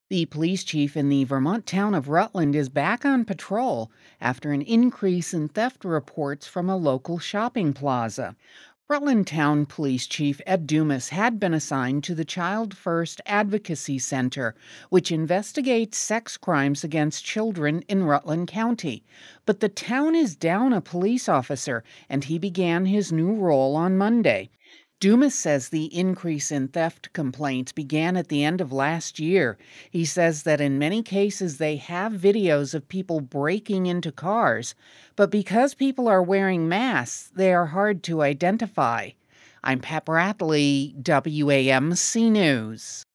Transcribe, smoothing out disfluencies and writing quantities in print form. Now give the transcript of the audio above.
The police chief in the Vermont town of Rutland is back on patrol after an increase in theft reports from a local shopping plaza. Rutland Town Police Chief Ed Dumas had been assigned to the Child First Advocacy Center, which investigates sex crimes against children in Rutland County. But the town is down a police officer, and he began his new role on Monday. Dumas says the increase in theft complaints began at the end of last year. He says that in many cases they have videos of people breaking into cars, but because people are wearing masks, they are hard to identify. I'm Pat Bradley, WAMC News.